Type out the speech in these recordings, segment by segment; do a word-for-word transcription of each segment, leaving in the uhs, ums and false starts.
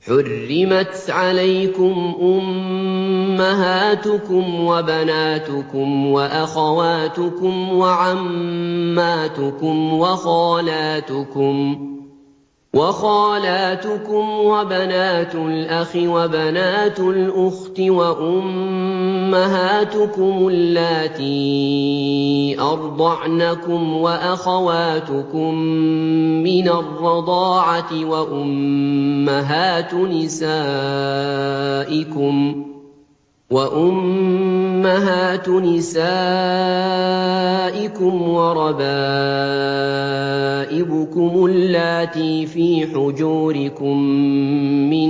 حُرِّمَتْ عَلَيْكُمْ أُمَّهَاتُكُمْ وَبَنَاتُكُمْ وَأَخَوَاتُكُمْ وَعَمَّاتُكُمْ وَخَالَاتُكُمْ وَبَنَاتُ الْأَخِ وَبَنَاتُ الْأُخْتِ وَأُمَّهَاتُكُمُ اللَّاتِي أَرْضَعْنَكُمْ وَأَخَوَاتُكُم مِّنَ الرَّضَاعَةِ وَأُمَّهَاتُ نِسَائِكُمْ وَرَبَائِبُكُمُ اللَّاتِي فِي حُجُورِكُم مِّن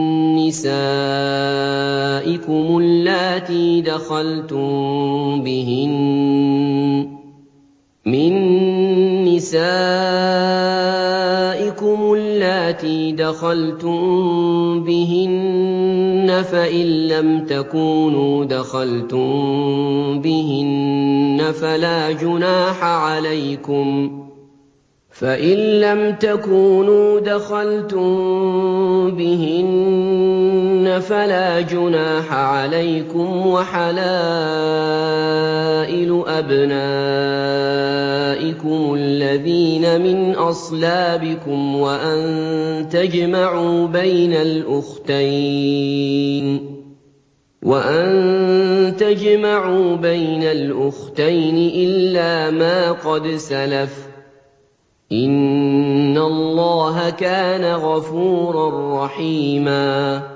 نِّسَائِكُمُ اللَّاتِي دَخَلْتُم بِهِنَّ فَإِن لَّمْ تَكُونُوا دَخَلْتُم بِهِنَّ فَلَا جُنَاحَ عَلَيْكُمْ وَحَلَائِلُ أَبْنَائِكُمُ الَّذِينَ مِنْ أَصْلَابِكُمْ وَأَن تَجْمَعُوا بَيْنَ الْأُخْتَيْنِ إِلَّا مَا قَدْ سَلَفَ ۗ إِنَّ اللَّهَ كَانَ غَفُورًا رَّحِيمًا